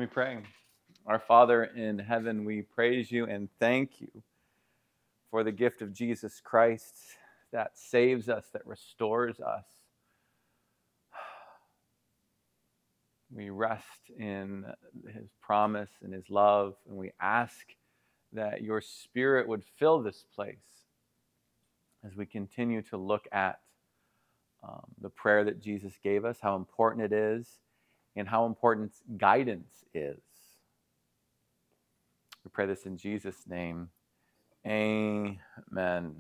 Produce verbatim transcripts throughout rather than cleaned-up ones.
We pray. Our Father in heaven, we praise you and thank you for the gift of Jesus Christ that saves us, that restores us. We rest in his promise and his love, and we ask that your Spirit would fill this place as we continue to look at um, the prayer that Jesus gave us, how important it is, and how important guidance is. We pray this in Jesus' name. Amen.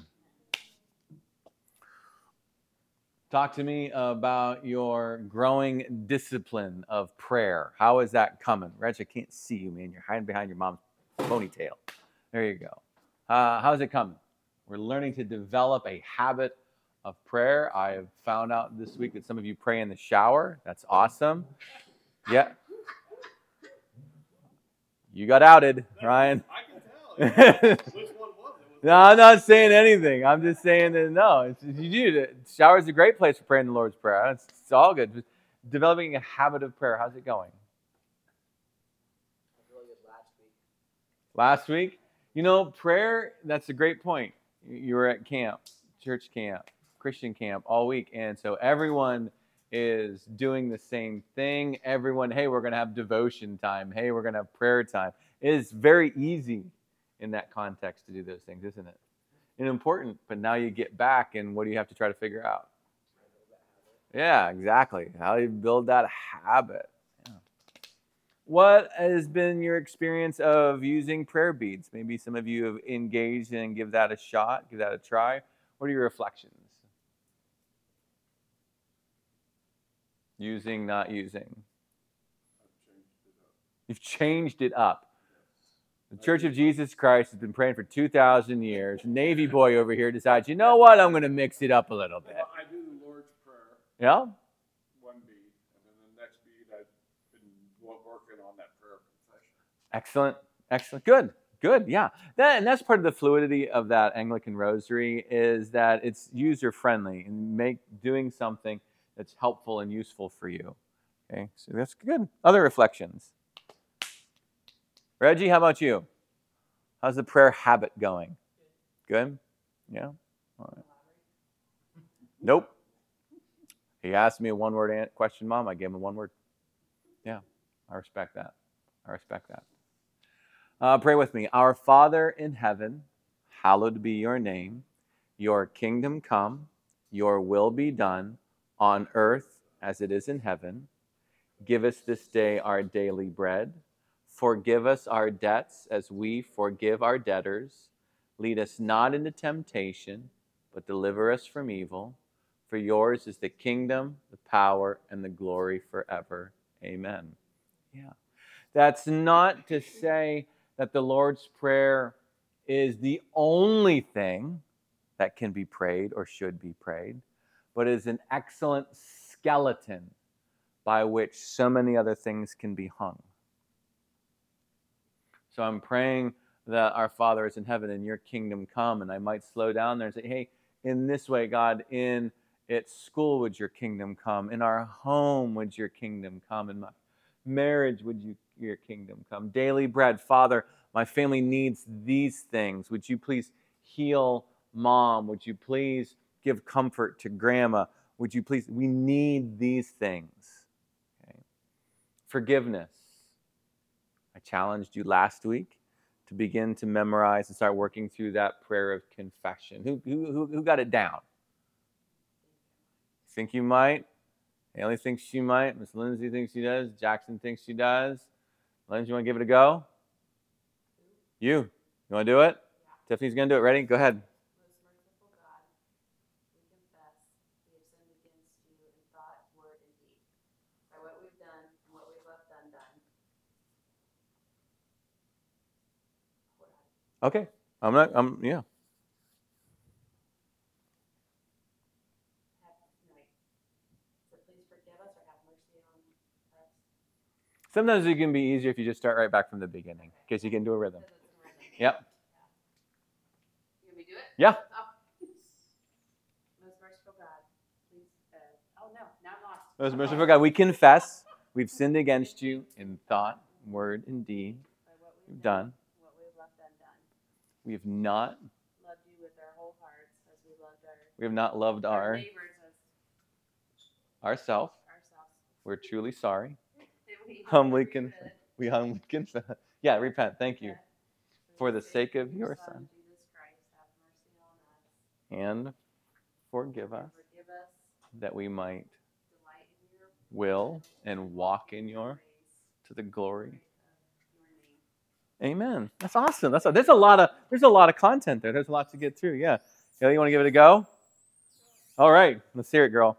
Talk to me about your growing discipline of prayer. How is that coming? Reg, I can't see you, man. You're hiding behind your mom's ponytail. There you go. Uh, how's it coming? We're learning to develop a habit of prayer. I have found out this week that some of you pray in the shower. That's awesome. Yeah. You got outed, Ryan. I can tell. Which one was it? No, I'm not saying anything. I'm just saying that no, it's, you do. The shower is a great place for praying the Lord's Prayer. It's, it's all good. Just developing a habit of prayer. How's it going? Really good last week. Last week, you know, prayer. That's a great point. You were at camp, church camp, Christian camp all week, and so everyone is doing the same thing. Everyone, hey, we're going to have devotion time. Hey, we're going to have prayer time. It is very easy in that context to do those things, isn't it? And important, but now you get back, and what do you have to try to figure out? Yeah, exactly. How do you build that habit? Yeah. What has been your experience of using prayer beads? Maybe some of you have engaged and give that a shot, give that a try. What are your reflections? Using, not using. You've changed it up. The Church of Jesus Christ has been praying for two thousand years. Navy boy over here decides, you know what, I'm going to mix it up a little bit. Well, I do the Lord's Prayer, Yeah? one bead, and then the next bead I've been wo- working on that prayer of confession. Excellent. Excellent. Good. Good. Yeah. That, and that's part of the fluidity of that Anglican rosary is that it's user friendly and make doing something that's helpful and useful for you. Okay. So that's good. Other reflections. Reggie, how about you? How's the prayer habit going? Good? Yeah? All right. Nope. He asked me a one-word question, Mom. I gave him a one word. Yeah, I respect that. I respect that. Uh, pray with me. Our Father in heaven, hallowed be your name. Your kingdom come, your will be done on earth as it is in heaven. Give us this day our daily bread. Forgive us our debts as we forgive our debtors. Lead us not into temptation, but deliver us from evil. For yours is the kingdom, the power, and the glory forever. Amen. Yeah. That's not to say that the Lord's Prayer is the only thing that can be prayed or should be prayed, but is an excellent skeleton by which so many other things can be hung. So I'm praying that our Father is in heaven and your kingdom come, and I might slow down there and say, hey, in this way, God, in at school would your kingdom come, in our home would your kingdom come, in my marriage would you your kingdom come. Daily bread, Father, my family needs these things. Would you please heal Mom? Would you please give comfort to Grandma? Would you please, we need these things. Okay. Forgiveness. I challenged you last week to begin to memorize and start working through that prayer of confession. Who, who, who got it down? Think you might? Haley thinks she might. Miss Lindsay thinks she does. Jackson thinks she does. Lindsay, you want to give it a go? You. You want to do it? Yeah. Tiffany's going to do it. Ready? Go ahead. Most merciful God, we confess we have sinned against you in thought, word, and deed, by what we've done and what we've left undone. Okay. I'm not, I'm, yeah. So please forgive us or have mercy on us. Sometimes it can be easier if you just start right back from the beginning, because you can do a rhythm. Yep. You want me to do it? Yeah. Oh. Most merciful God, please. Uh, oh no, now I'm lost. Most merciful God, we confess we've sinned against you in thought, word, and deed by what we've we've done, done. and what we've left undone. We have not, Loved you with our whole hearts as we loved our, we have not loved our our neighbors as ourselves. ourselves. We're truly sorry. And we Humbly repent confess. We humbly confess. Yeah, repent. Thank you. that For the sake of your Son. Jesus Christ, have mercy on us And forgive and us forgive us. that we might Delight in your will and walk in your, ways to the glory. of your name. Amen. That's awesome. That's a, there's a lot of there's a lot of content there. There's a lot to get through. Yeah. Haley, you want to give it a go? All right. Let's hear it, girl.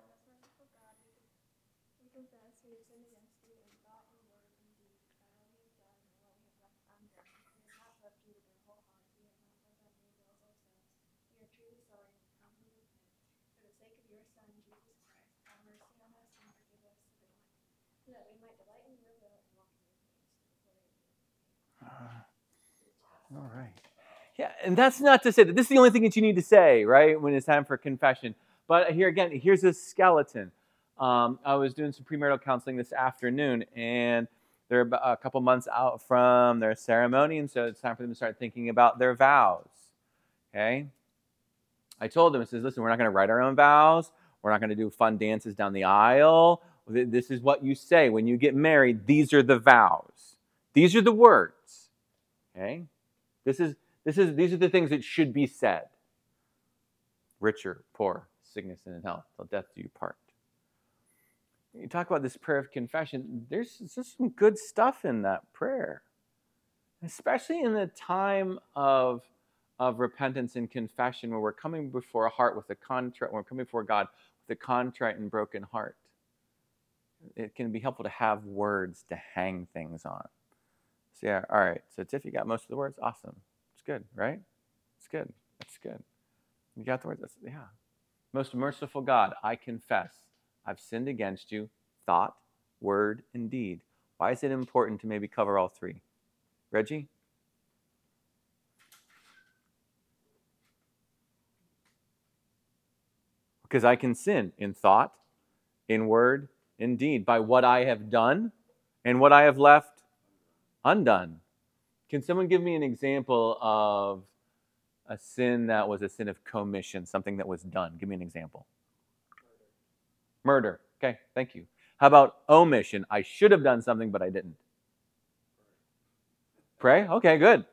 All right. Yeah, and that's not to say that this is the only thing that you need to say, right, when it's time for confession. But here again, here's a skeleton. Um, I was doing some premarital counseling this afternoon, and they're about a couple months out from their ceremony, and so it's time for them to start thinking about their vows. Okay? I told them, I says, listen, we're not going to write our own vows. We're not going to do fun dances down the aisle. This is what you say when you get married. These are the vows. These are the words. Okay? This is this is these are the things that should be said. Richer, poor, sickness and health, till death do you part. You talk about this prayer of confession. There's just some good stuff in that prayer, especially in the time of of repentance and confession, where we're coming before a heart with a contrite, when we're coming before God with a contrite and broken heart. It can be helpful to have words to hang things on. So yeah, all right. So Tiff, you got most of the words? Awesome. It's good, right? It's good. That's good. You got the words? That's, yeah. Most merciful God, I confess I've sinned against you, thought, word, and deed. Why is it important to maybe cover all three? Reggie? Because I can sin in thought, in word, in deed, by what I have done and what I have left undone. Can someone give me an example of a sin that was a sin of commission, something that was done? Give me an example. Murder. Okay, thank you. How about omission? I should have done something, but I didn't. Pray? Okay, good.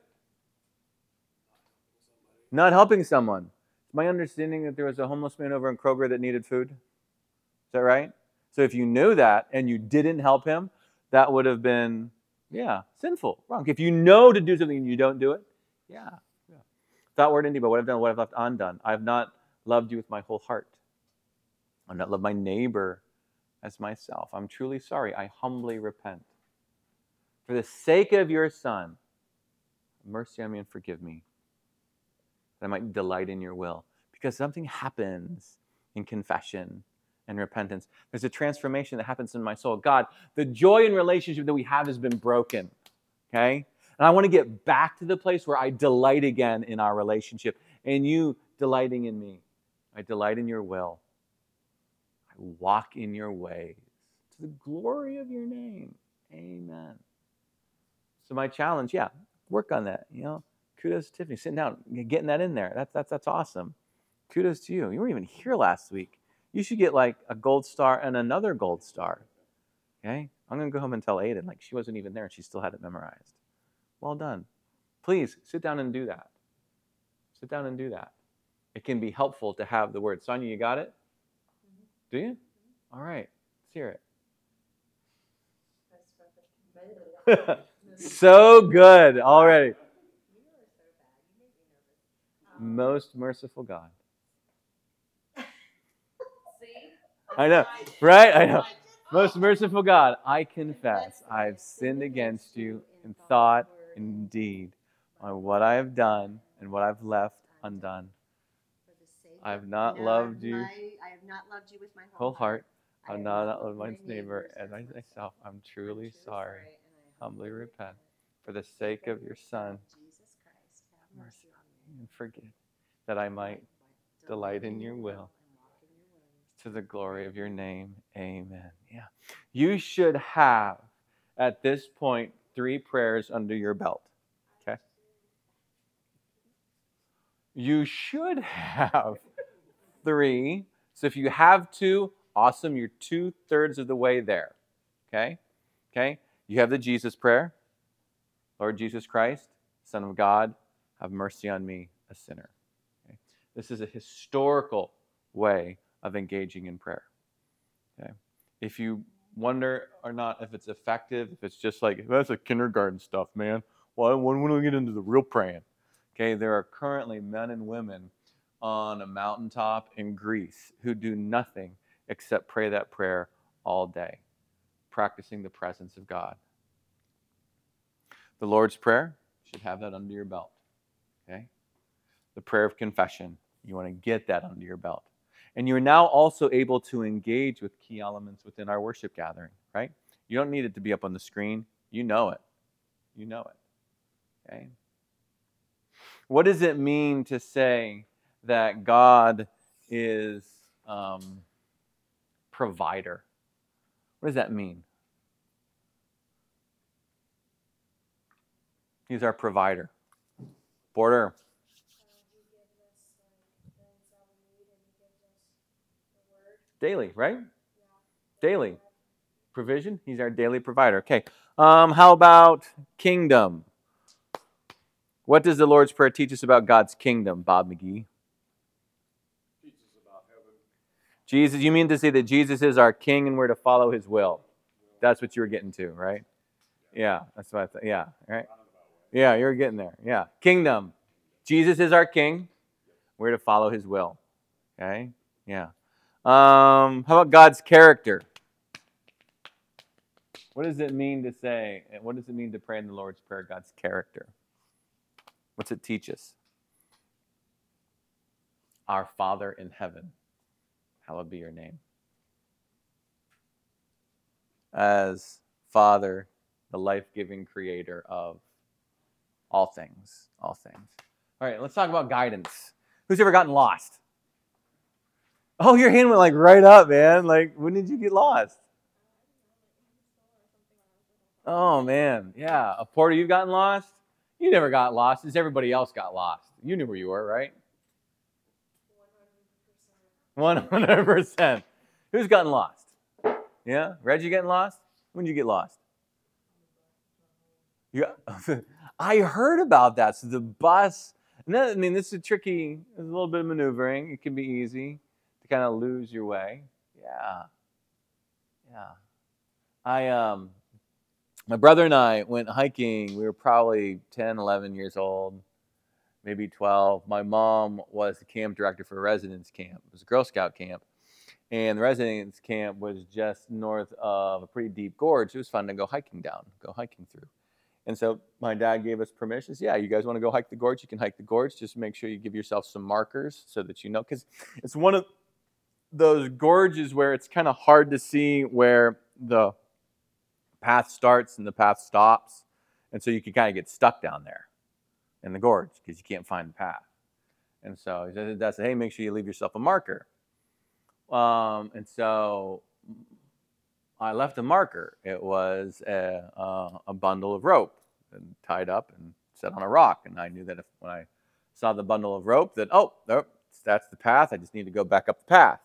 Not helping someone. It's my understanding that there was a homeless man over in Kroger that needed food. Is that right? So if you knew that and you didn't help him, that would have been, yeah, sinful, wrong. If you know to do something and you don't do it, yeah. yeah. Thought, word, and deed, but what I've done, what I've left undone. I have not loved you with my whole heart. I've not loved my neighbor as myself. I'm truly sorry. I humbly repent. For the sake of your Son, have mercy on me and forgive me, that I might delight in your will. Because something happens in confession and repentance. There's a transformation that happens in my soul. God, the joy and relationship that we have has been broken. Okay? And I want to get back to the place where I delight again in our relationship. And you delighting in me. I delight in your will. I walk in your ways. To the glory of your name. Amen. So my challenge, yeah, work on that. You know, kudos to Tiffany, sitting down, getting that in there. That's that's that's awesome. Kudos to you. You weren't even here last week. You should get like a gold star and another gold star. Okay? I'm going to go home and tell Aiden, like she wasn't even there and she still had it memorized. Well done. Please sit down and do that. Sit down and do that. It can be helpful to have the word. Sonia, you got it? Mm-hmm. Do you? Mm-hmm. All right. Let's hear it. So good already. Most merciful God. I know, right? I know. Most merciful God, I confess I've sinned against you in thought and deed, on what I have done and what I've left undone. I have not loved you. I have not loved you with my whole heart. I have not loved my neighbor as myself. I'm truly sorry. Humbly repent. For the sake of your Son, Jesus Christ, have mercy on me and forgive, that I might delight in your will, to the glory of your name. Amen. Yeah. You should have, at this point, three prayers under your belt. Okay? You should have three. So if you have two, awesome. You're two-thirds of the way there. Okay? Okay? You have the Jesus prayer. Lord Jesus Christ, Son of God, have mercy on me, a sinner. Okay? This is a historical way of engaging in prayer. Okay? If you wonder or not if it's effective, if it's just like, that's a kindergarten stuff, man. Well, when do we get into the real praying? Okay, there are currently men and women on a mountaintop in Greece who do nothing except pray that prayer all day, practicing the presence of God. The Lord's Prayer, you should have that under your belt. Okay? The prayer of confession, you want to get that under your belt. And you're now also able to engage with key elements within our worship gathering, right? You don't need it to be up on the screen. You know it. You know it. Okay? What does it mean to say that God is um, provider? What does that mean? He's our provider. Border. Daily, right? Daily. Provision. He's our daily provider. Okay. Um, how about kingdom? What does the Lord's Prayer teach us about God's kingdom, Bob McGee? Teaches about heaven. Jesus, you mean to say that Jesus is our king and we're to follow his will? That's what you were getting to, right? Yeah, that's what I thought. Yeah, right? Yeah, you're getting there. Yeah. Kingdom. Jesus is our king. We're to follow his will. Okay? Yeah. Um, how about God's character? What does it mean to say, what does it mean to pray in the Lord's Prayer, God's character? What's it teach us? Our Father in heaven, hallowed be your name. As Father, the life-giving creator of all things, all things. All right, let's talk about guidance. Who's ever gotten lost? Oh, your hand went like right up, man. Like, when did you get lost? Oh, man. Yeah. A Porter, you've gotten lost? You never got lost. It's everybody else got lost. You knew where you were, right? one hundred percent. Who's gotten lost? Yeah? Reggie getting lost? When did you get lost? Yeah. I heard about that. So the bus, and then, I mean, this is tricky. There's a little bit of maneuvering. It can be easy to kind of lose your way. Yeah. Yeah. I, um, my brother and I went hiking. We were probably ten, eleven years old, maybe twelve. My mom was the camp director for a residence camp. It was a Girl Scout camp. And the residence camp was just north of a pretty deep gorge. It was fun to go hiking down, go hiking through. And so my dad gave us permission. Yeah, you guys want to go hike the gorge? You can hike the gorge. Just make sure you give yourself some markers so that you know. Because it's one of those gorges where it's kind of hard to see where the path starts and the path stops. And so you can kind of get stuck down there in the gorge because you can't find the path. And so he said, Dad said, hey, make sure you leave yourself a marker. Um, and so I left a marker. It was a, uh, a bundle of rope and tied up and set on a rock. And I knew that if when I saw the bundle of rope that, oh, that's the path. I just need to go back up the path.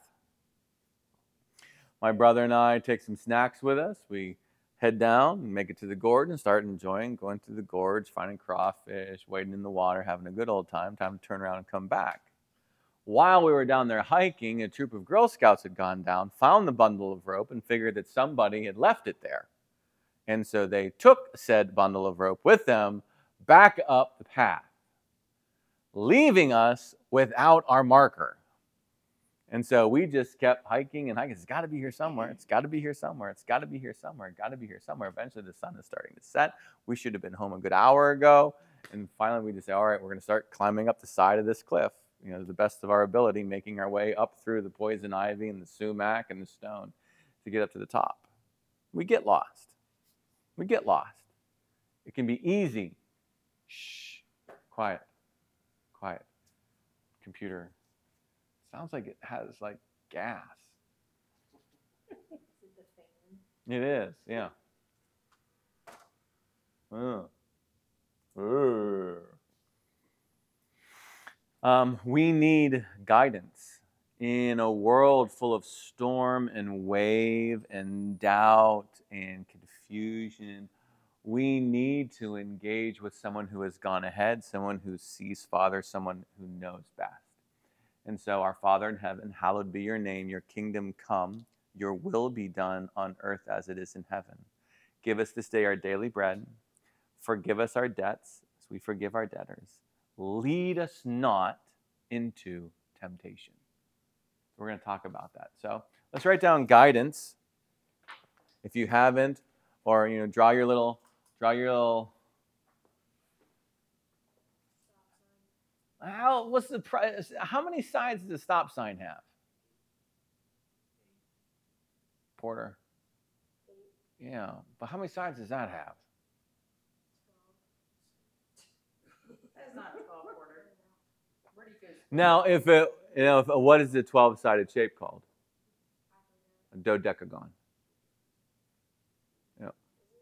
My brother and I take some snacks with us. We head down and make it to the gorge and start enjoying going through the gorge, finding crawfish, wading in the water, having a good old time. Time to turn around and come back. While we were down there hiking, a troop of Girl Scouts had gone down, found the bundle of rope, and figured that somebody had left it there. And so they took said bundle of rope with them back up the path, leaving us without our marker. And so we just kept hiking and hiking. It's got to be here somewhere. It's got to be here somewhere. It's got to be here somewhere. Got to be here somewhere. Eventually, the sun is starting to set. We should have been home a good hour ago. And finally, we just say, all right, we're going to start climbing up the side of this cliff. You know, to the best of our ability, making our way up through the poison ivy and the sumac and the stone to get up to the top. We get lost. We get lost. It can be easy. Shh. Quiet. Quiet. Computer. Sounds like it has like gas. It is, yeah. Um, we need guidance in a world full of storm and wave and doubt and confusion. We need to engage with someone who has gone ahead, someone who sees Father, someone who knows best. And so, our Father in heaven, hallowed be your name, your kingdom come, your will be done on earth as it is in heaven. Give us this day our daily bread. Forgive us our debts as we forgive our debtors. Lead us not into temptation. We're going to talk about that. So let's write down guidance. If you haven't, or you know, draw your little, draw your little. How? What's the price? How many sides does a stop sign have? Porter. Yeah, but how many sides does that have? That's not twelve quarter. Where do you go? Now, if it, you know, if, what is the twelve-sided shape called? A dodecagon. Yep.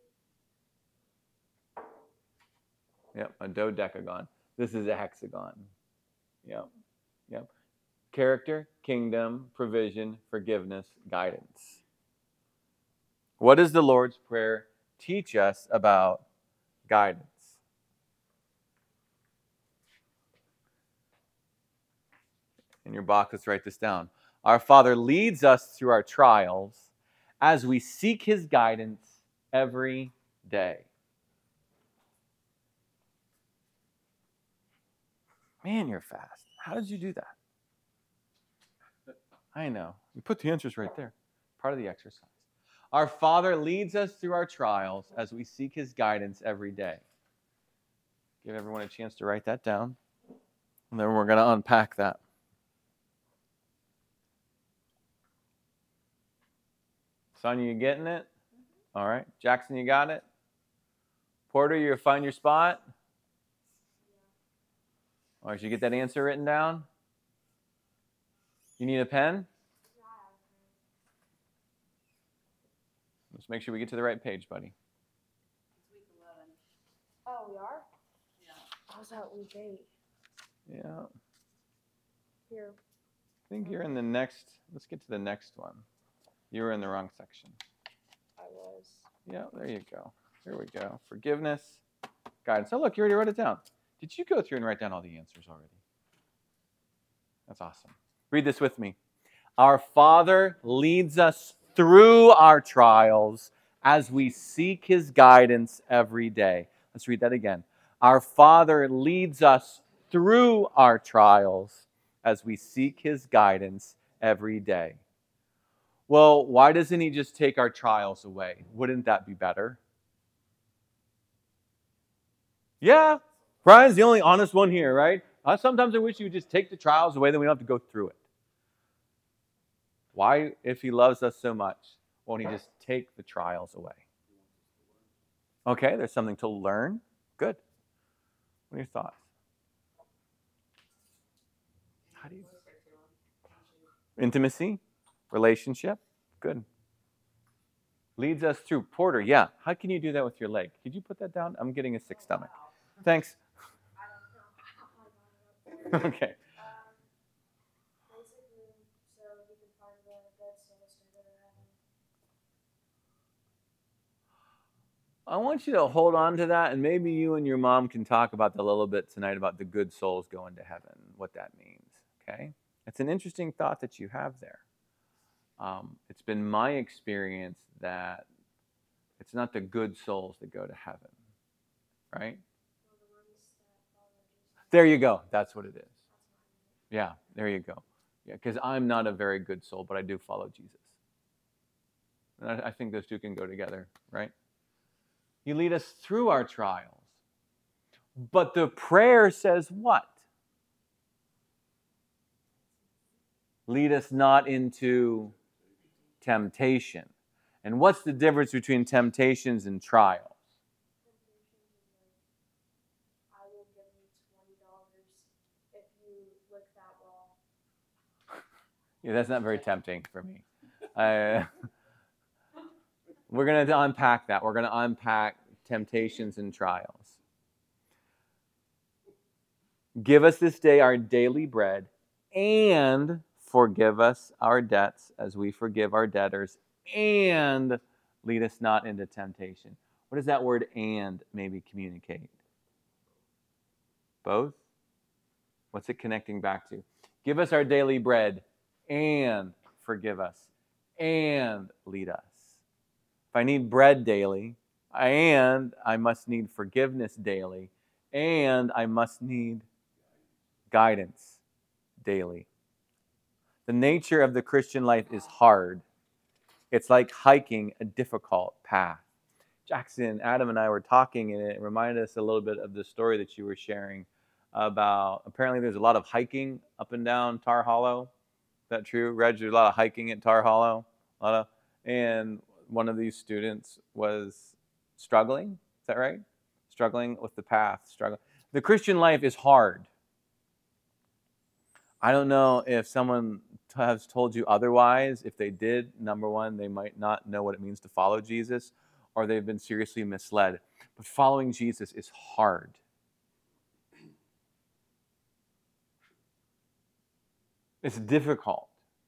Yep, a dodecagon. This is a hexagon. Yep. Yep. Character, kingdom, provision, forgiveness, guidance. What does the Lord's Prayer teach us about guidance? In your box, let's write this down. Our Father leads us through our trials as we seek His guidance every day. Man, you're fast. How did you do that? I know. You put the answers right there. Part of the exercise. Our Father leads us through our trials as we seek His guidance every day. Give everyone a chance to write that down. And then we're going to unpack that. Sonia, you getting it? All right. Jackson, you got it? Porter, you find your spot? All right, did you get that answer written down? You need a pen? Let's make sure we get to the right page, buddy. It's week eleven. Oh, we are? Yeah. I was at week eight. Yeah. Here. I think you're in the next, let's get to the next one. You were in the wrong section. I was. Yeah, there you go. There we go. Forgiveness, guidance. Oh, look, you already wrote it down. Did you go through and write down all the answers already? That's awesome. Read this with me. Our Father leads us through our trials as we seek His guidance every day. Let's read that again. Our Father leads us through our trials as we seek His guidance every day. Well, why doesn't He just take our trials away? Wouldn't that be better? Yeah, Brian's the only honest one here, right? Uh, sometimes I wish He would just take the trials away, then we don't have to go through it. Why, if He loves us so much, won't He just take the trials away? Okay, there's something to learn. Good. What are your thoughts? How do you... Intimacy, relationship, good. Leads us through. Porter, yeah. How can you do that with your leg? Could you put that down? I'm getting a sick stomach. Thanks. Okay. I want you to hold on to that, and maybe you and your mom can talk about that a little bit tonight about the good souls going to heaven, what that means, okay? It's an interesting thought that you have there. Um, it's been my experience that it's not the good souls that go to heaven, right? There you go. That's what it is. Yeah, there you go. Yeah, because I'm not a very good soul, but I do follow Jesus. And I, I think those two can go together, right? You lead us through our trials. But the prayer says what? Lead us not into temptation. And what's the difference between temptations and trials? I will give you twenty dollars if you lick that wall. Yeah, that's not very tempting for me. Uh, we're going to unpack that. We're going to unpack temptations and trials. Give us this day our daily bread, and forgive us our debts as we forgive our debtors, and lead us not into temptation. What does that word "and" maybe communicate? Both? What's it connecting back to? Give us our daily bread, and forgive us, and lead us. If I need bread daily, and I must need forgiveness daily, and I must need guidance daily. The nature of the Christian life is hard. It's like hiking a difficult path. Jackson, Adam, and I were talking, and it reminded us a little bit of the story that you were sharing about, apparently there's a lot of hiking up and down Tar Hollow. Is that true? Reg, there's a lot of hiking at Tar Hollow. A lot of, and one of these students was struggling. Is that right? Struggling with the path. Struggling. The Christian life is hard. I don't know if someone has told you otherwise. If they did, number one, they might not know what it means to follow Jesus, or they've been seriously misled. But following Jesus is hard. It's difficult.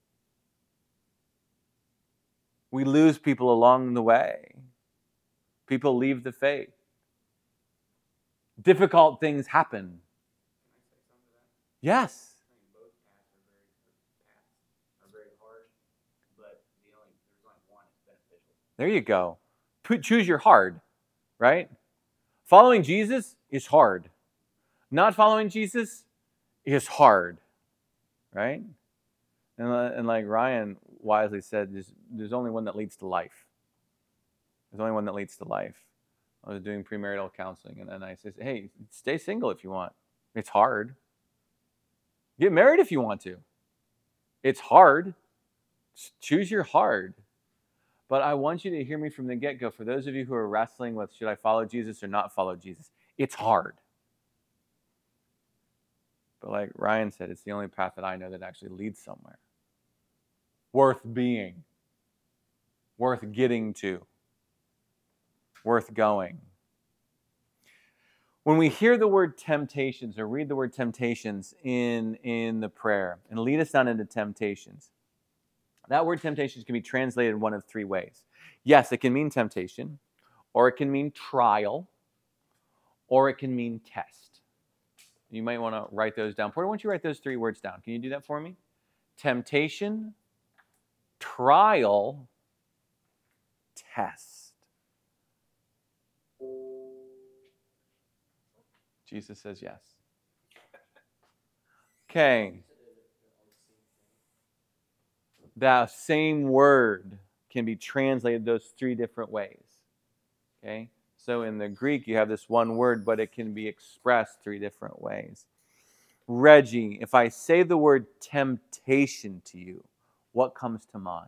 We lose people along the way. People leave the faith. Difficult things happen. Yes. There you go. Choose your hard, right? Following Jesus is hard. Not following Jesus is hard, right? And, and like Ryan wisely said, there's, there's only one that leads to life. There's only one that leads to life. I was doing premarital counseling, and then I said, hey, stay single if you want. It's hard. Get married if you want to. It's hard. Choose your hard. But I want you to hear me from the get-go. For those of you who are wrestling with, should I follow Jesus or not follow Jesus? It's hard. But like Ryan said, it's the only path that I know that actually leads somewhere. Worth being. Worth getting to. Worth going. When we hear the word temptations or read the word temptations in, in the prayer, and lead us not into temptations, that word temptations can be translated one of three ways. Yes, it can mean temptation, or it can mean trial, or it can mean test. You might want to write those down. Porter, why don't you write those three words down? Can you do that for me? Temptation, trial, test. Jesus says yes. Okay. That same word can be translated those three different ways. Okay? So in the Greek, you have this one word, but it can be expressed three different ways. Reggie, if I say the word temptation to you, what comes to mind?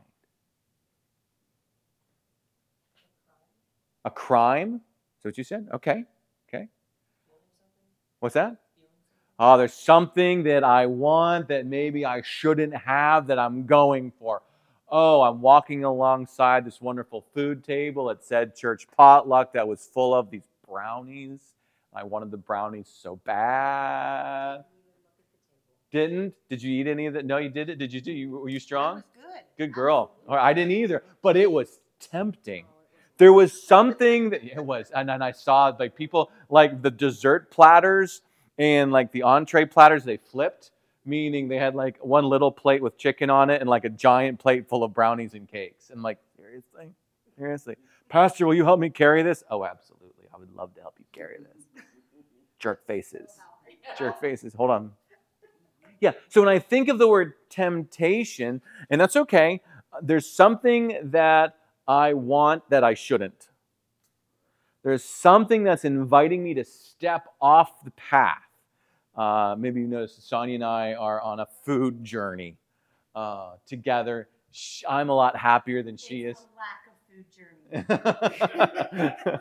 A crime? Is that what you said? Okay. Okay. What's that? Oh, there's something that I want that maybe I shouldn't have that I'm going for. Oh, I'm walking alongside this wonderful food table. It said church potluck that was full of these brownies. I wanted the brownies so bad. Didn't? Did you eat any of that? No, you didn't? Did you do? You, were you strong? That was good. Good girl. I didn't either, but it was tempting. There was something that it was, and then I saw like people like the dessert platters and like the entree platters, they flipped, meaning they had like one little plate with chicken on it and like a giant plate full of brownies and cakes. And like, seriously? Seriously? Pastor, will you help me carry this? Oh, absolutely. I would love to help you carry this. Jerk faces. Jerk faces. Hold on. Yeah, so when I think of the word temptation, and that's okay, there's something that I want that I shouldn't. There's something that's inviting me to step off the path. Uh, maybe you noticed Sonia and I are on a food journey uh, together. She, I'm a lot happier than she is. It's a lack of food journey.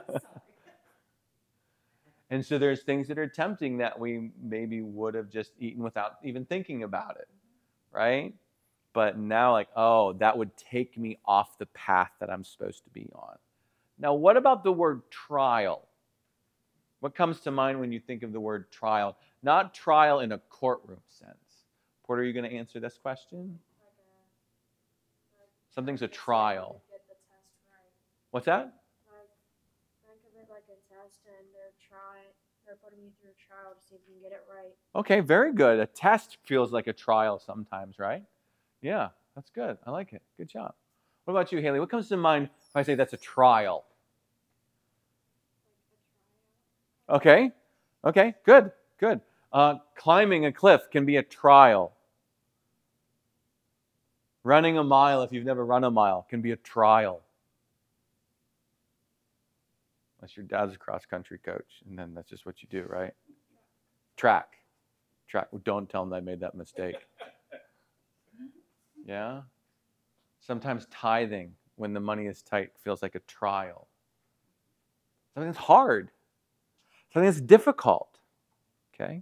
And so there's things that are tempting that we maybe would have just eaten without even thinking about it, right? But now like, oh, that would take me off the path that I'm supposed to be on. Now, what about the word trial? What comes to mind when you think of the word trial? Not trial in a courtroom sense. Porter, are you going to answer this question? Like a, like Something's a exam trial. to get the test right. What's that? Like, think of it like a test, and they're trying, they're putting you through a trial to see if you can get it right. Okay, very good. A test feels like a trial sometimes, right? Yeah, that's good. I like it. Good job. What about you, Haley? What comes to mind if I say that's a trial? Okay, okay, good, good. Uh, climbing a cliff can be a trial. Running a mile, if you've never run a mile, can be a trial. Unless your dad's a cross-country coach, and then that's just what you do, right? Track. Track. Don't tell them I made that mistake. Yeah? Sometimes tithing, when the money is tight, feels like a trial. Something that's hard. Something that's difficult. Okay?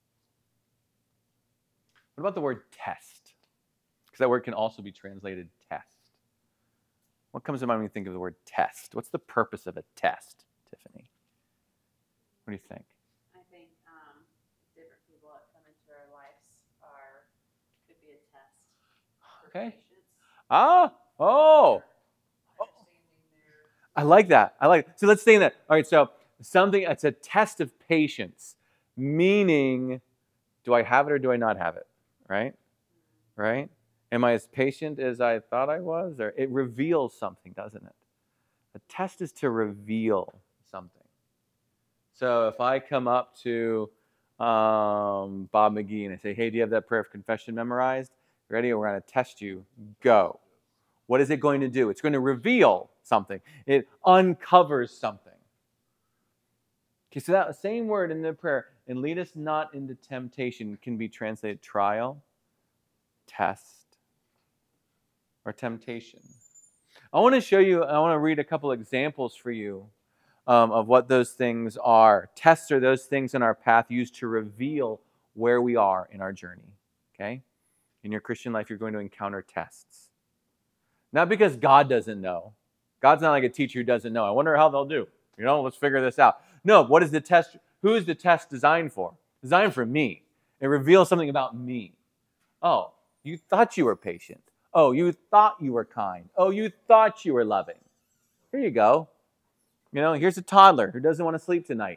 What about the word test? Because that word can also be translated test. What comes to mind when you think of the word test? What's the purpose of a test, Tiffany? What do you think? I think um, different people that come into our lives are could be a test for Okay. patience. Ah, oh, Understanding their I like that. I like it. So let's stay in that. All right, so something, it's a test of patience, meaning, do I have it or do I not have it? Right? Right? Am I as patient as I thought I was? Or it reveals something, doesn't it? A test is to reveal something. So if I come up to um, Bob McGee and I say, hey, do you have that prayer of confession memorized? Ready? We're going to test you. Go. What is it going to do? It's going to reveal something. It uncovers something. Okay, so that same word in the prayer, and lead us not into temptation, can be translated trial, test, or temptation. I want to show you, I want to read a couple examples for you um, of what those things are. Tests are those things in our path used to reveal where we are in our journey. Okay? In your Christian life, you're going to encounter tests. Not because God doesn't know. God's not like a teacher who doesn't know. I wonder how they'll do. You know, let's figure this out. No, what is the test? Who is the test designed for? Designed for me. It reveals something about me. Oh, you thought you were patient. Oh, you thought you were kind. Oh, you thought you were loving. Here you go. You know, here's a toddler who doesn't want to sleep tonight.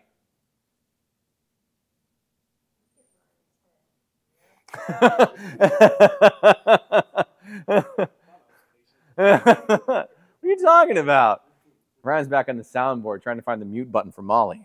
What are you talking about? Ryan's back on the soundboard trying to find the mute button for Molly.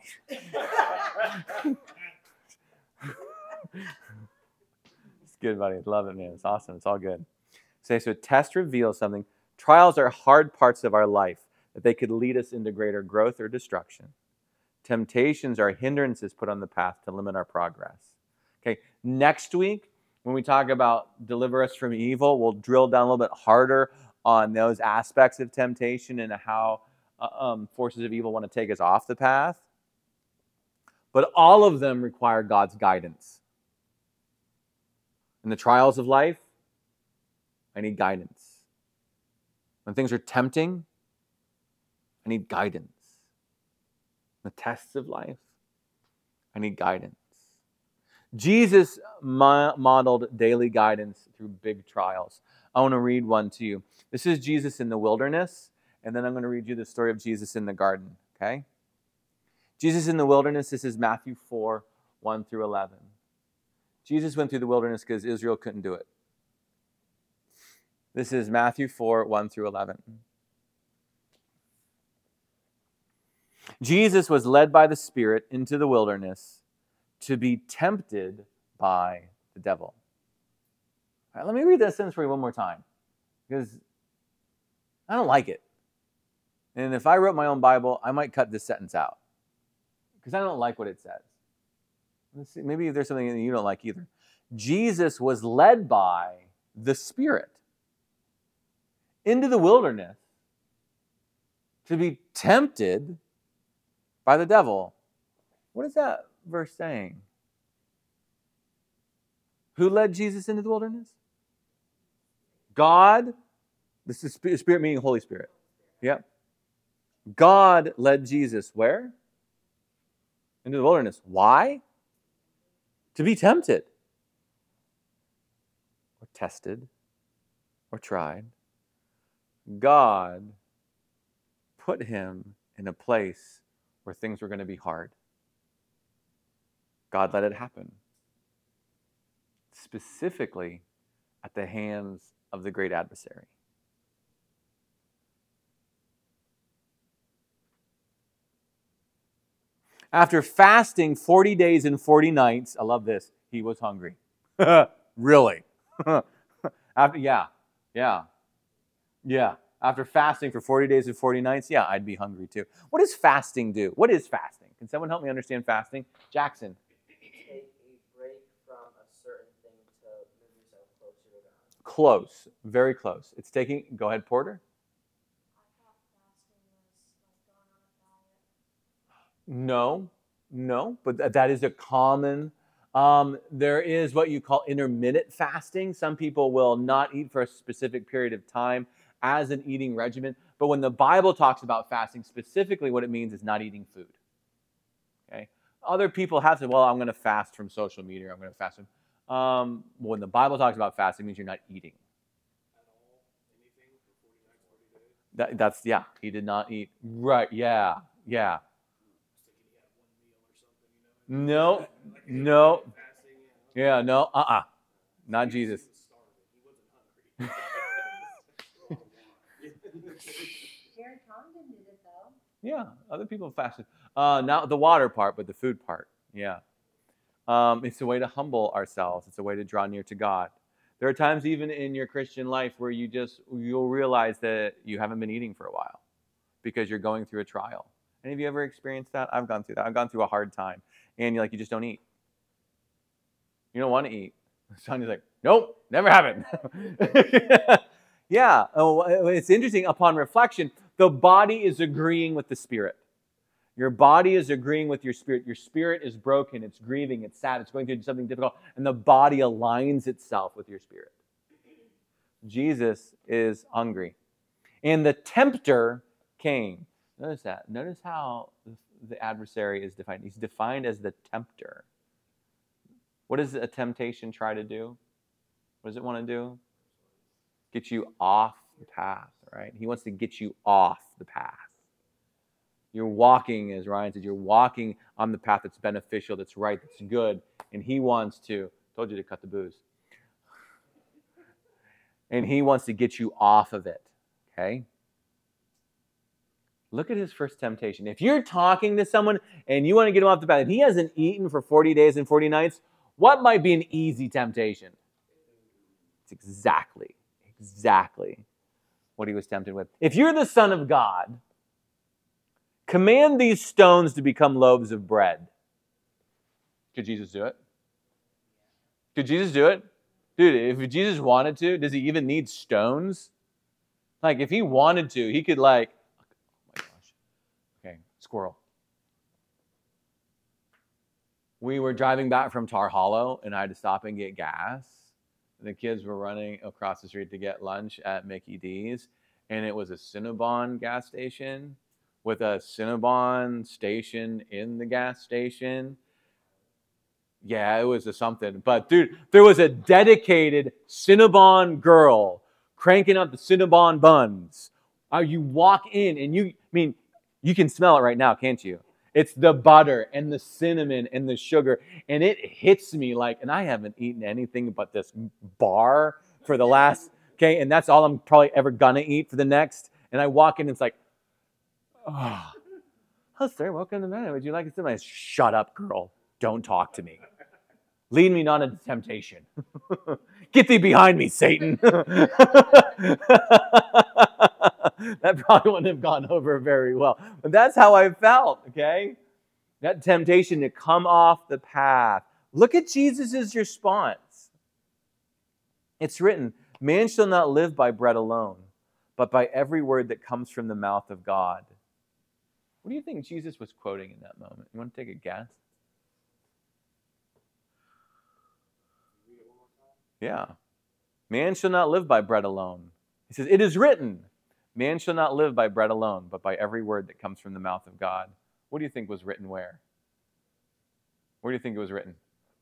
It's good, buddy. I love it, man. It's awesome. It's all good. Say, so test reveals something. Trials are hard parts of our life that they could lead us into greater growth or destruction. Temptations are hindrances put on the path to limit our progress. Okay, next week, when we talk about deliver us from evil, we'll drill down a little bit harder on those aspects of temptation and how uh, um, forces of evil want to take us off the path. But all of them require God's guidance. In the trials of life, I need guidance. When things are tempting, I need guidance. In the tests of life, I need guidance. Jesus mo- modeled daily guidance through big trials. I want to read one to you. This is Jesus in the wilderness, and then I'm going to read you the story of Jesus in the garden, okay? Jesus in the wilderness, this is Matthew four, one through eleven. Jesus went through the wilderness because Israel couldn't do it. This is Matthew four, one through eleven. Jesus was led by the Spirit into the wilderness to be tempted by the devil. All right, let me read that sentence for you one more time, because I don't like it. And if I wrote my own Bible, I might cut this sentence out, because I don't like what it says. Let's see, maybe there's something that you don't like either. Jesus was led by the Spirit into the wilderness to be tempted by the devil. What is that verse saying? Who led Jesus into the wilderness? God. This is Spirit meaning Holy Spirit. Yep. God led Jesus where? into the wilderness. Why? To be tempted, or tested, or tried. God put him in a place where things were going to be hard. God let it happen. Specifically at the hands of the great adversary. After fasting forty days and forty nights, I love this, he was hungry. Really? After, yeah, yeah, yeah. After fasting for forty days and forty nights, yeah, I'd be hungry too. What does fasting do? What is fasting? Can someone help me understand fasting? Jackson. Take a break from a certain thing to move yourself closer to God. Close, very close. It's taking, go ahead, Porter. I thought fasting was like going on a diet. No, no, but th- that is a common, um, there is what you call intermittent fasting. Some people will not eat for a specific period of time as an eating regimen. But when the Bible talks about fasting, specifically what it means is not eating food. Okay. Other people have said, well, I'm going to fast from social media. I'm going to fast from, um, when the Bible talks about fasting, it means you're not eating. That, that's, yeah, he did not eat. Right, yeah, yeah. No, no. Yeah, no, uh-uh. Not Jesus. Jerry Condon did it though. Yeah, other people fasted. Uh, not the water part, but the food part. Yeah. Um, it's a way to humble ourselves. It's a way to draw near to God. There are times even in your Christian life where you just, you'll realize that you haven't been eating for a while because you're going through a trial. Any of you ever experienced that? I've gone through that. I've gone through a hard time. And you're like, you just don't eat. You don't want to eat. Sonya's like, nope, never happened. Yeah, oh, it's interesting. Upon reflection, the body is agreeing with the spirit. Your body is agreeing with your spirit. Your spirit is broken. It's grieving. It's sad. It's going through something difficult. And the body aligns itself with your spirit. Jesus is hungry. And the tempter came. Notice that. Notice how the adversary is defined. He's defined as the tempter. What does a temptation try to do? What does it want to do? Get you off the path, right? He wants to get you off the path. You're walking, as Ryan said, you're walking on the path that's beneficial, that's right, that's good. And he wants to, told you to cut the booze. And he wants to get you off of it, okay? Look at his first temptation. If you're talking to someone and you want to get him off the path, and he hasn't eaten for forty days and forty nights, what might be an easy temptation? It's exactly, exactly what he was tempted with. If you're the Son of God, command these stones to become loaves of bread. Could Jesus do it? Could Jesus do it? Dude, if Jesus wanted to, does he even need stones? Like, if he wanted to, he could like, oh my gosh. Okay, squirrel. We were driving back from Tar Hollow, and I had to stop and get gas. And the kids were running across the street to get lunch at Mickey D's, and it was a Cinnabon gas station with a Cinnabon station in the gas station. Yeah, it was a something. But dude, there was a dedicated Cinnabon girl cranking up the Cinnabon buns. Uh, you walk in and you, I mean, you can smell it right now, can't you? It's the butter and the cinnamon and the sugar. And it hits me like, and I haven't eaten anything but this bar for the last, okay, and that's all I'm probably ever gonna eat for the next. And I walk in and it's like, oh, oh sir, welcome to Mena. Would you like to see? Shut up, girl. Don't talk to me. Lead me not into temptation. Get thee behind me, Satan. That probably wouldn't have gone over very well. But that's how I felt, okay? That temptation to come off the path. Look at Jesus' response. It's written, man shall not live by bread alone, but by every word that comes from the mouth of God. What do you think Jesus was quoting in that moment? You want to take a guess? Yeah. Man shall not live by bread alone. He says, it is written, man shall not live by bread alone, but by every word that comes from the mouth of God. What do you think was written where? Where do you think it was written?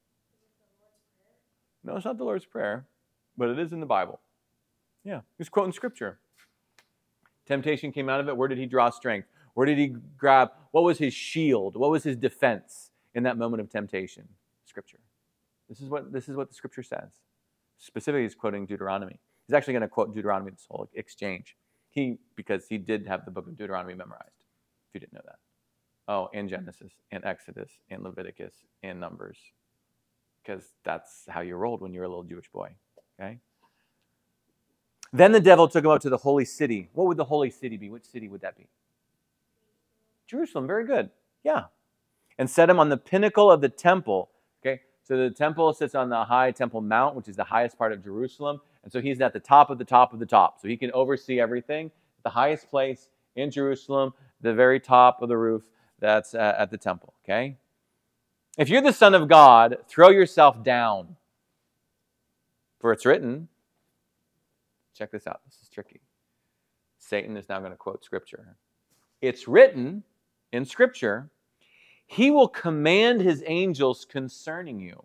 No, it's not the Lord's Prayer, but it is in the Bible. Yeah, he's quoting Scripture. Temptation came out of it. Where did he draw strength? Where did he grab? What was his shield? What was his defense in that moment of temptation? Scripture. This is what this is what the Scripture says. Specifically, he's quoting Deuteronomy. He's actually going to quote Deuteronomy this whole exchange. He because he did have the book of Deuteronomy memorized. If you didn't know that. Oh, and Genesis, and Exodus, and Leviticus, and Numbers. Because that's how you rolled when you were a little Jewish boy. Okay? Then the devil took him up to the holy city. What would the holy city be? Which city would that be? Jerusalem. Very good. Yeah. And set him on the pinnacle of the temple. Okay? So the temple sits on the high Temple Mount, which is the highest part of Jerusalem. And so he's at the top of the top of the top. So he can oversee everything. The highest place in Jerusalem, the very top of the roof, that's uh, at the temple. Okay? If you're the Son of God, throw yourself down. For it's written, check this out, this is tricky. Satan is now going to quote Scripture. It's written in Scripture, he will command his angels concerning you.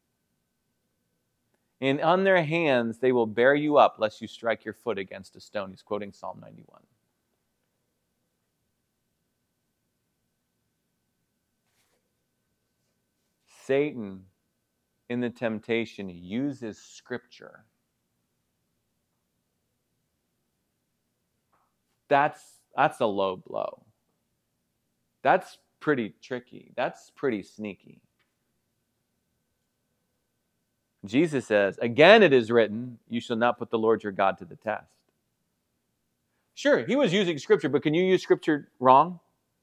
And on their hands they will bear you up, lest you strike your foot against a stone. He's quoting Psalm ninety-one. Satan, in the temptation, uses Scripture. That's, that's a low blow. That's pretty tricky. That's pretty sneaky. Jesus says, again it is written, you shall not put the Lord your God to the test. Sure, he was using Scripture, but can you use Scripture wrong?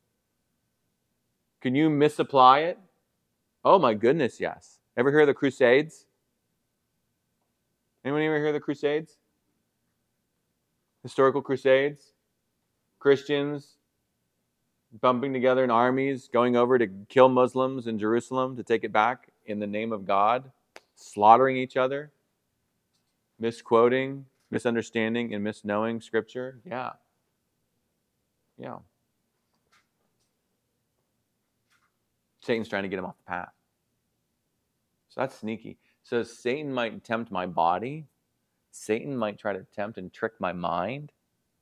Can you misapply it? Oh my goodness, yes. Ever hear of the Crusades? Anyone ever hear of the Crusades? Historical Crusades? Christians bumping together in armies, going over to kill Muslims in Jerusalem to take it back in the name of God, slaughtering each other, misquoting, misunderstanding, and misknowing Scripture. Yeah. Yeah. Satan's trying to get him off the path. So that's sneaky. So Satan might tempt my body. Satan might try to tempt and trick my mind.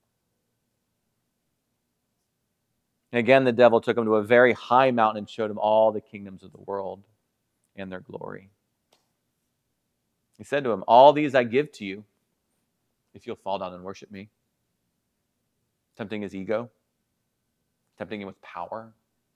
And again, the devil took him to a very high mountain and showed him all the kingdoms of the world and their glory. He said to him, all these I give to you if you'll fall down and worship me. Tempting his ego. Tempting him with power.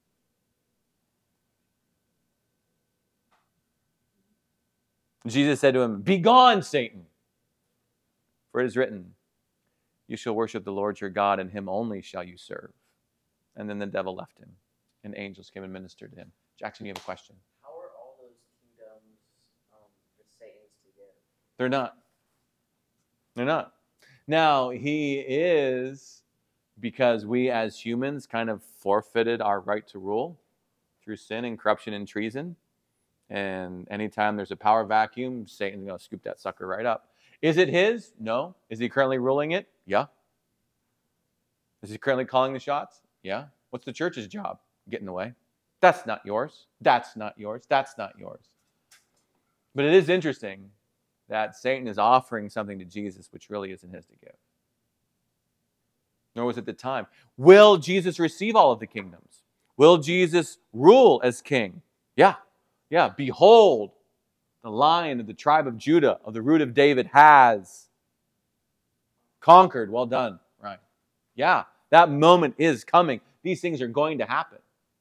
Jesus said to him, begone, Satan, for it is written, you shall worship the Lord your God, and him only shall you serve. And then the devil left him, and angels came and ministered to him. Jackson, you have a question? How are all those kingdoms um, for Satan's to give? They're not. They're not. Now, he is, because we as humans kind of forfeited our right to rule through sin and corruption and treason. And anytime there's a power vacuum, Satan's going to scoop that sucker right up. Is it his? No. Is he currently ruling it? Yeah. Is he currently calling the shots? Yeah. What's the church's job? Get in the way. That's not yours. That's not yours. That's not yours. But it is interesting that Satan is offering something to Jesus which really isn't his to give. Nor was it the time. Will Jesus receive all of the kingdoms? Will Jesus rule as king? Yeah. Yeah. Behold, the Lion of the tribe of Judah, of the root of David, has conquered. Well done. Right. Yeah. That moment is coming. These things are going to happen.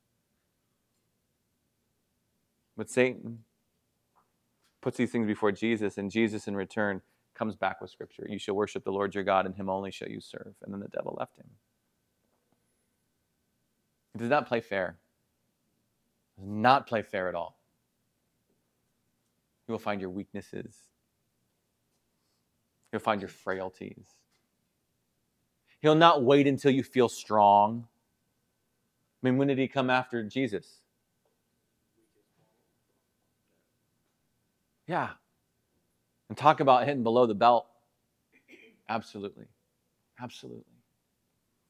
But Satan puts these things before Jesus, and Jesus in return comes back with Scripture. You shall worship the Lord your God, and him only shall you serve. And then the devil left him. He does not play fair. He does not play fair at all. He will find your weaknesses. He'll find your frailties. He'll not wait until you feel strong. I mean, when did he come after Jesus? Yeah. And talk about hitting below the belt. Absolutely. Absolutely.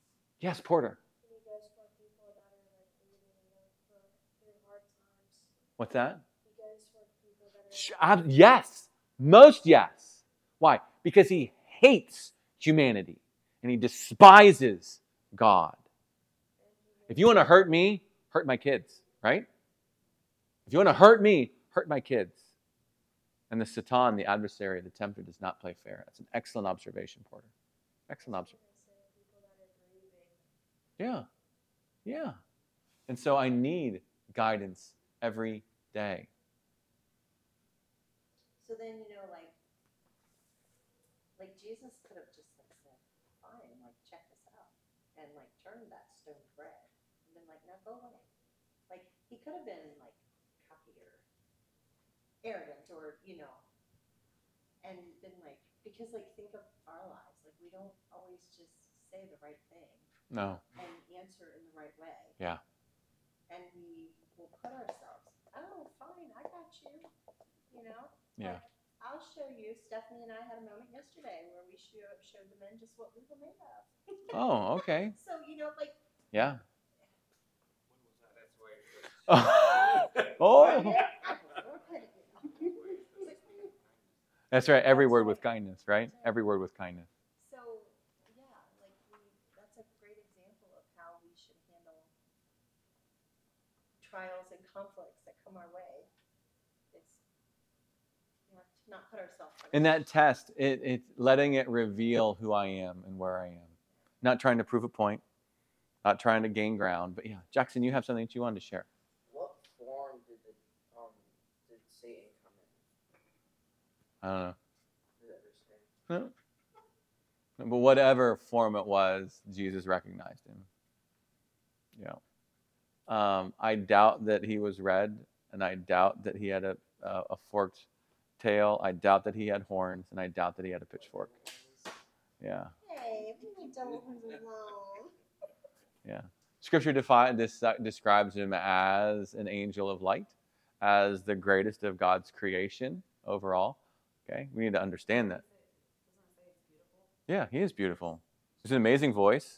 Yes, Porter. Can you guys for people that are like grieving and going through, through hard times? What's that? He goes for people that are. Sh- ab- Yes. Most yes. Why? Because he hates humanity and he despises God. If you want to hurt me, hurt my kids, right? If you want to hurt me, hurt my kids. And the Satan, the adversary, the tempter, does not play fair. That's an excellent observation, Porter. Excellent observation. Yeah. Yeah. And so I need guidance every day. So then, you know, like, like Jesus could have just like said, fine, like, check this out. And like, turned that stone to bread. And been like, now go away. Like, he could have been like cocky or arrogant or, you know, and been like, because like, think of our lives. Like, we don't always just say the right thing No. and answer in the right way. Yeah. And we will put ourselves, oh, fine, I got you. You know? Yeah. Like, I'll show you. Stephanie and I had a moment yesterday where we showed, showed the men just what we were made of. Oh, okay. So, you know, like, Yeah. When was that? That's why it was. Oh. okay. That's right. Every word with kindness, right? Every word with kindness. So, yeah, like, we, that's a great example of how we should handle trials and conflicts that come our way. It's, you know, to not put ourselves first. In that test, it, it's letting it reveal who I am and where I am. Not trying to prove a point, not trying to gain ground. But yeah, Jackson, you have something that you wanted to share. What form did the um did Satan come in? I don't know. Did that understand? No. But whatever form it was, Jesus recognized him. Yeah. Um, I doubt that he was red, and I doubt that he had a, a, a forked tail. I doubt that he had horns, and I doubt that he had a pitchfork. Yeah. Hey, we need double horns alone. Yeah. Scripture defi- this, uh, describes him as an angel of light, as the greatest of God's creation overall. Okay, we need to understand that. Yeah, he is beautiful. He's an amazing voice.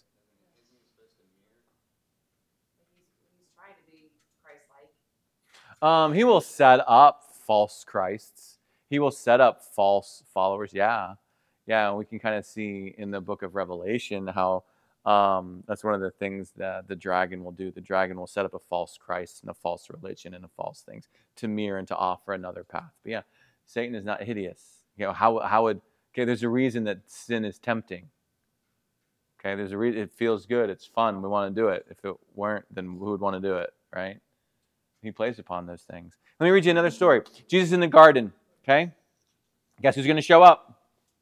He's trying to be Christ-like. Um, he will set up false Christs. He will set up false followers. Yeah, yeah. We can kind of see in the book of Revelation how um, that's one of the things that the dragon will do. The dragon will set up a false Christ and a false religion and a false things to mirror and to offer another path. But yeah, Satan is not hideous. You know, how how would okay? There's a reason that sin is tempting. Okay, there's a reason. It feels good. It's fun. We want to do it. If it weren't, then who would want to do it, right? He plays upon those things. Let me read you another story. Jesus in the garden. Okay, guess who's going to show up?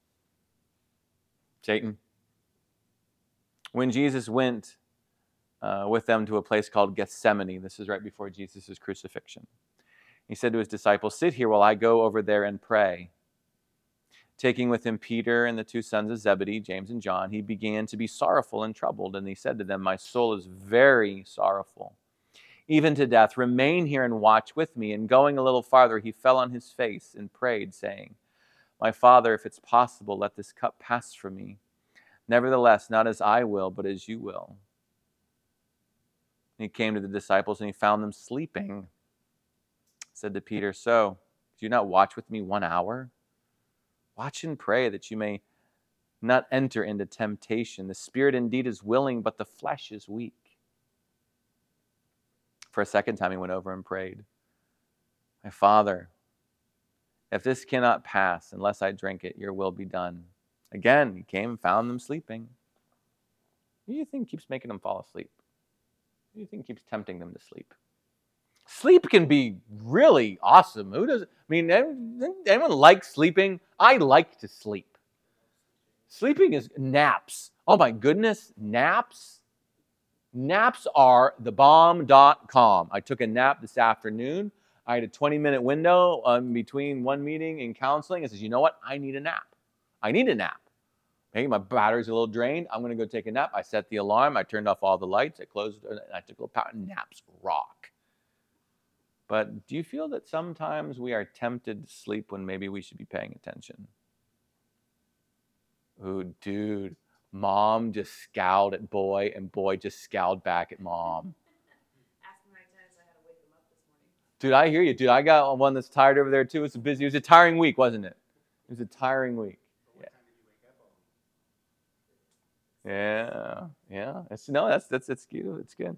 Satan. When Jesus went uh, with them to a place called Gethsemane, this is right before Jesus' crucifixion, he said to his disciples, "Sit here while I go over there and pray." Taking with him Peter and the two sons of Zebedee, James and John, he began to be sorrowful and troubled, and he said to them, "My soul is very sorrowful, even to death. Remain here and watch with me." And going a little farther, he fell on his face and prayed, saying, "My Father, if it's possible, let this cup pass from me. Nevertheless, not as I will, but as you will." And he came to the disciples and he found them sleeping. He said to Peter, "So, do you not watch with me one hour? Watch and pray that you may not enter into temptation. The spirit indeed is willing, but the flesh is weak." For a second time he went over and prayed, "My Father, if this cannot pass unless I drink it, your will be done." Again, he came and found them sleeping. Who do you think keeps making them fall asleep? Who do you think keeps tempting them to sleep? Sleep can be really awesome. Who does? I mean, anyone like sleeping? I like to sleep. Sleeping is naps. Oh my goodness, naps. Naps are the bomb dot com. I took a nap this afternoon. I had a twenty minute window um, between one meeting and counseling. I says, you know what? I need a nap. I need a nap. Hey, my battery's a little drained. I'm going to go take a nap. I set the alarm. I turned off all the lights. I closed and I took a little power. Naps rock. But do you feel that sometimes we are tempted to sleep when maybe we should be paying attention? Ooh, dude, mom just scowled at boy, and boy just scowled back at mom. Ask me how many times I had to wake them up this morning. Dude, I hear you. Dude, I got one that's tired over there too. It's a busy. It was a tiring week, wasn't it? It was a tiring week. Yeah. Yeah. Yeah. It's, no, that's that's it's good. It's good.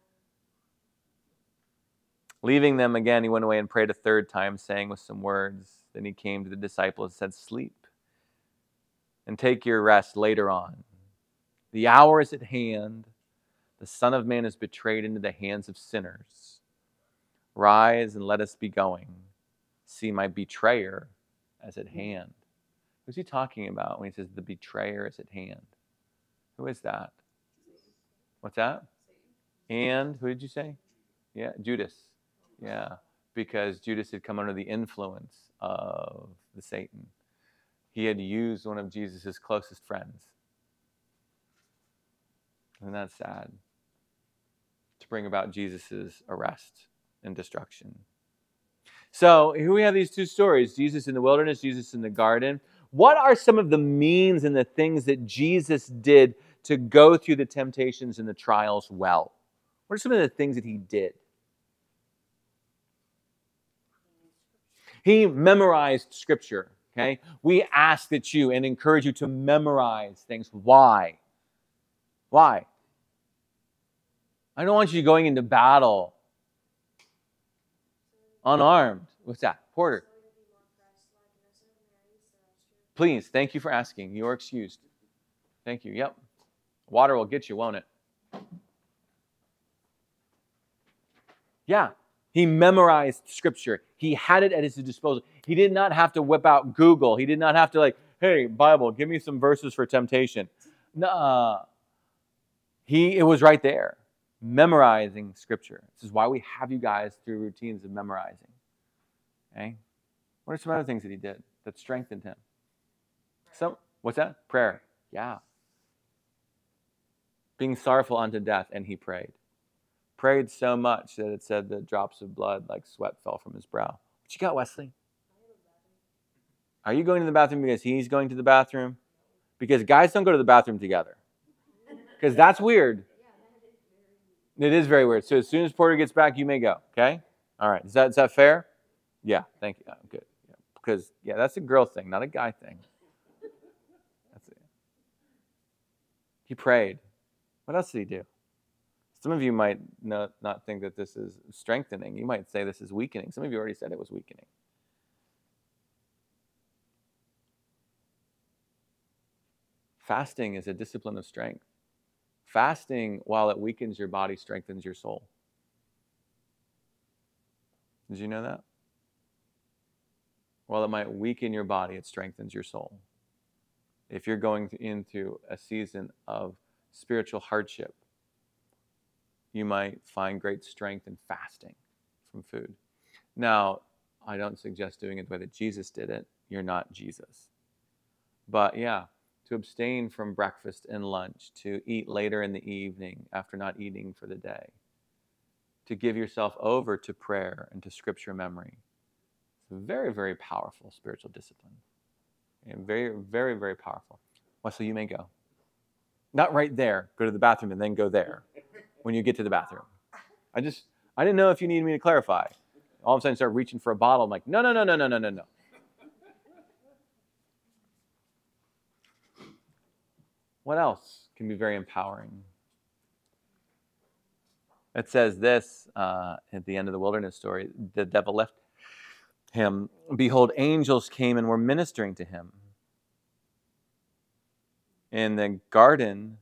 Leaving them again, he went away and prayed a third time, saying with some words. Then he came to the disciples and said, "Sleep and take your rest later on. The hour is at hand. The Son of Man is betrayed into the hands of sinners. Rise and let us be going. See, my betrayer is at hand." Who's he talking about when he says the betrayer is at hand? Who is that? What's that? And who did you say? Yeah, Judas. Yeah, because Judas had come under the influence of the Satan. He had used one of Jesus' closest friends. Isn't that sad? To bring about Jesus' arrest and destruction. So here we have these two stories, Jesus in the wilderness, Jesus in the garden. What are some of the means and the things that Jesus did to go through the temptations and the trials well? What are some of the things that he did? He memorized Scripture, okay? We ask that you and encourage you to memorize things. Why? Why? I don't want you going into battle unarmed. What's that? Porter. Please, thank you for asking. You are excused. Thank you. Yep. Water will get you, won't it? Yeah. He memorized Scripture. He had it at his disposal. He did not have to whip out Google. He did not have to like, hey, Bible, give me some verses for temptation. No. He, it was right there. Memorizing Scripture. This is why we have you guys through routines of memorizing. Okay? What are some other things that he did that strengthened him? Some, what's that? Prayer. Yeah. Being sorrowful unto death, and he prayed. Prayed so much that it said that drops of blood like sweat fell from his brow. What you got, Wesley? Are you going to the bathroom because he's going to the bathroom? Because guys don't go to the bathroom together. Because that's weird. It is very weird. So as soon as Porter gets back, you may go. Okay? All right. Is that is that fair? Yeah. Thank you. Oh, good. Yeah. Because yeah, that's a girl thing, not a guy thing. That's it. He prayed. What else did he do? Some of you might not, not think that this is strengthening. You might say this is weakening. Some of you already said it was weakening. Fasting is a discipline of strength. Fasting, while it weakens your body, strengthens your soul. Did you know that? While it might weaken your body, it strengthens your soul. If you're going into a season of spiritual hardship, you might find great strength in fasting from food. Now, I don't suggest doing it the way that Jesus did it. You're not Jesus. But yeah, to abstain from breakfast and lunch, to eat later in the evening after not eating for the day, to give yourself over to prayer and to scripture memory. It's a very, very powerful spiritual discipline. And very, very, very powerful. Well, so you may go. Not right there. Go to the bathroom and then go there when you get to the bathroom. I just, I didn't know if you needed me to clarify. All of a sudden start reaching for a bottle. I'm like, no, no, no, no, no, no, no, no. What else can be very empowering? It says this uh, at the end of the wilderness story. The devil left him. Behold, angels came and were ministering to him. In the garden,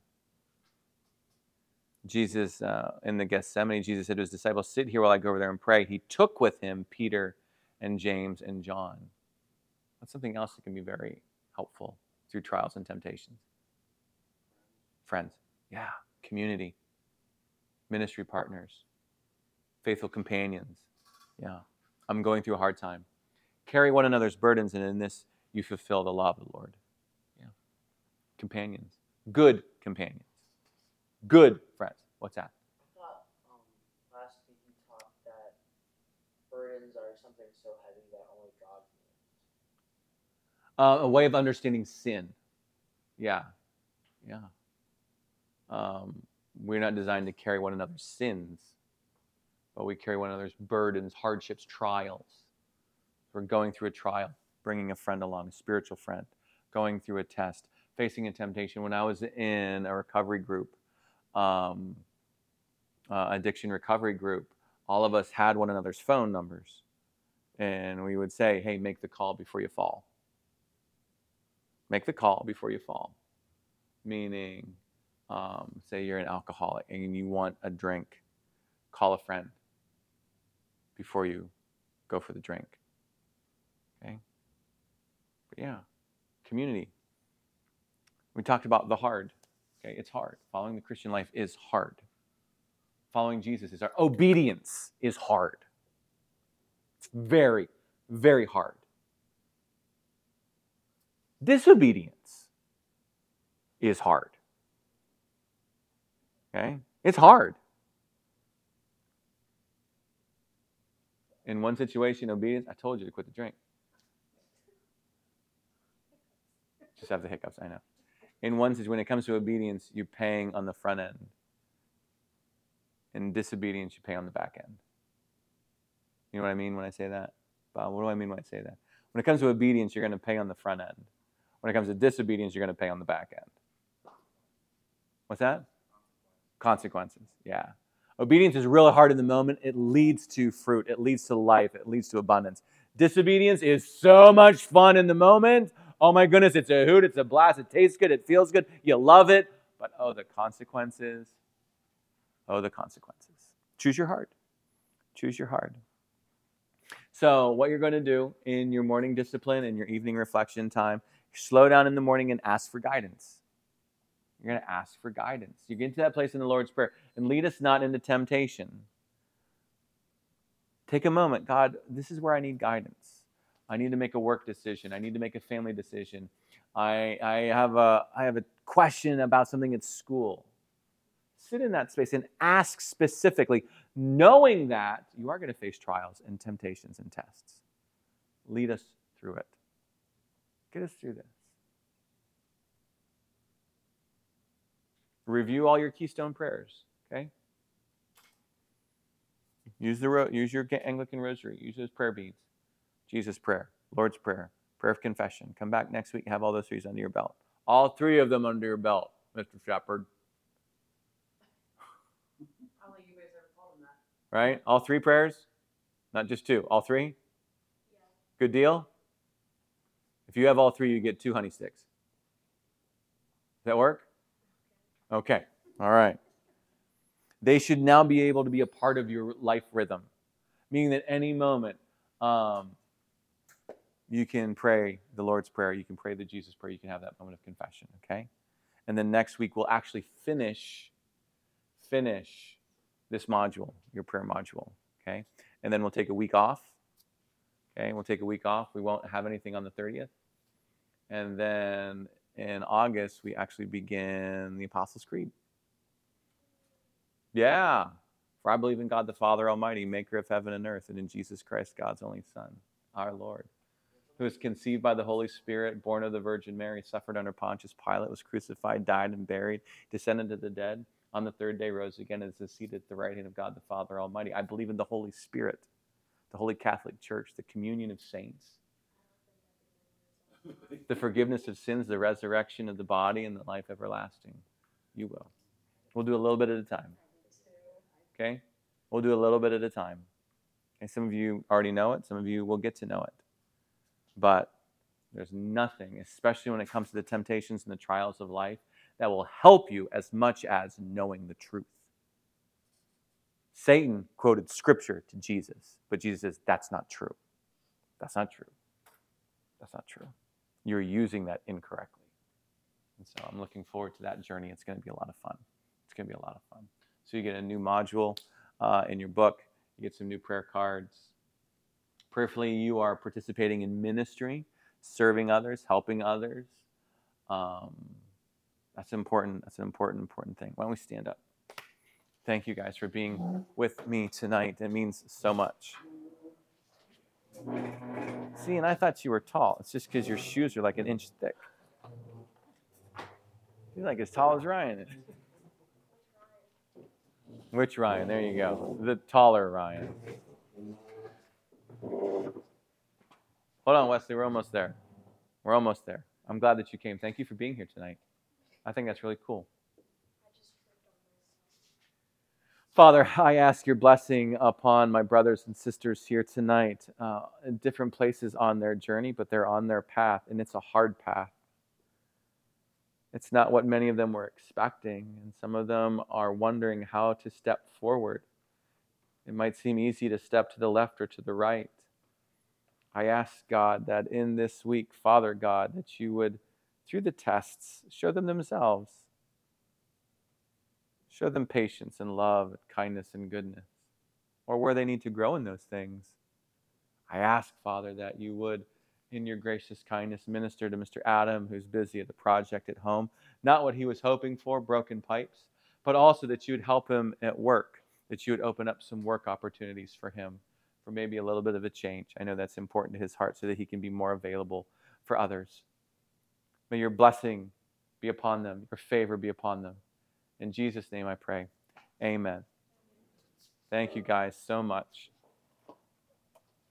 Jesus, uh, in the Gethsemane, Jesus said to his disciples, sit here while I go over there and pray. He took with him Peter and James and John. That's something else that can be very helpful through trials and temptations. Friends, yeah, community, ministry partners, faithful companions. Yeah, I'm going through a hard time. Carry one another's burdens, and in this you fulfill the law of the Lord. Yeah, companions, good companions. Good friends. What's that? I thought um, last week you taught that burdens are something so heavy that only God can lift. Uh, a way of understanding sin. Yeah. Yeah. Um, we're not designed to carry one another's sins. but we carry one another's burdens, hardships, trials. We're going through a trial, bringing a friend along, a spiritual friend, going through a test, facing a temptation. When I was in a recovery group, um, uh, addiction recovery group, all of us had one another's phone numbers. And we would say, hey, make the call before you fall. Make the call before you fall. Meaning, um, say you're an alcoholic and you want a drink, call a friend before you go for the drink. Okay? But yeah, community. We talked about the hard. Okay, it's hard. Following the Christian life is hard. Following Jesus is hard. Obedience is hard. It's very, very hard. Disobedience is hard. Okay? It's hard. In one situation, obedience, I told you to quit the drink. Just have the hiccups, I know. In one situation, when it comes to obedience, you're paying on the front end. In disobedience, you pay on the back end. You know what I mean when I say that? Bob, what do I mean when I say that? When it comes to obedience, you're going to pay on the front end. When it comes to disobedience, you're going to pay on the back end. What's that? Consequences, yeah. Obedience is really hard in the moment. It leads to fruit. It leads to life. It leads to abundance. Disobedience is so much fun in the moment. Oh my goodness, it's a hoot. It's a blast. It tastes good. It feels good. You love it. But oh, the consequences. Oh, the consequences. Choose your heart. Choose your heart. So what you're going to do in your morning discipline and your evening reflection time, slow down in the morning and ask for guidance. You're going to ask for guidance. You get to that place in the Lord's Prayer, and lead us not into temptation. Take a moment. God, this is where I need guidance. I need to make a work decision. I need to make a family decision. I, I, have, a, I have a question about something at school. Sit in that space and ask specifically, knowing that you are going to face trials and temptations and tests. Lead us through it. Get us through this. Review all your keystone prayers, okay? Use the ro- use your Anglican rosary. Use those prayer beads. Jesus' prayer, Lord's Prayer, prayer of confession. Come back next week, have all those three under your belt. All three of them under your belt, Mister Shepherd. I don't think you guys ever told him that. Right? All three prayers? Not just two. All three? Yeah. Good deal? If you have all three, you get two honey sticks. Does that work? Okay. All right. They should now be able to be a part of your life rhythm, meaning that any moment um, you can pray the Lord's Prayer, you can pray the Jesus Prayer, you can have that moment of confession, okay? And then next week we'll actually finish, finish this module, your prayer module, okay? And then we'll take a week off, okay? We'll take a week off. We won't have anything on the thirtieth. And then in August, we actually begin the Apostles' Creed. Yeah. For I believe in God the Father Almighty, maker of heaven and earth, and in Jesus Christ, God's only Son, our Lord, who was conceived by the Holy Spirit, born of the Virgin Mary, suffered under Pontius Pilate, was crucified, died, and buried, descended to the dead. On the third day rose again and is seated at the right hand of God the Father Almighty. I believe in the Holy Spirit, the Holy Catholic Church, the communion of saints, the forgiveness of sins, the resurrection of the body, and the life everlasting. You will. We'll do a little bit at a time. Okay? We'll do a little bit at a time. Okay? Some of you already know it. Some of you will get to know it. But there's nothing, especially when it comes to the temptations and the trials of life, that will help you as much as knowing the truth. Satan quoted scripture to Jesus, but Jesus says, that's not true. That's not true. That's not true. You're using that incorrectly. And so I'm looking forward to that journey. It's going to be a lot of fun. It's going to be a lot of fun. So you get a new module uh, in your book. You get some new prayer cards. Prayerfully, you are participating in ministry, serving others, helping others. Um, that's important. That's an important, important thing. Why don't we stand up? Thank you guys for being with me tonight. It means so much. See, and I thought you were tall. It's just because your shoes are like an inch thick. You're like as tall as Ryan is. Which Ryan? There you go. The taller Ryan. Hold on, Wesley. We're almost there. We're almost there. I'm glad that you came. Thank you for being here tonight. I think that's really cool. I just tripped on myself. Father, I ask your blessing upon my brothers and sisters here tonight, uh, in different places on their journey, but they're on their path, and it's a hard path. It's not what many of them were expecting, and some of them are wondering how to step forward. It might seem easy to step to the left or to the right. I ask, God, that in this week, Father God, that you would, through the tests, show them themselves. Show them patience and love and kindness and goodness, or where they need to grow in those things. I ask, Father, that you would, in your gracious kindness, minister to Mister Adam, who's busy at the project at home. Not what he was hoping for, broken pipes, but also that you would help him at work, that you would open up some work opportunities for him, for maybe a little bit of a change. I know that's important to his heart so that he can be more available for others. May your blessing be upon them, your favor be upon them. In Jesus' name I pray. Amen. Thank you guys so much.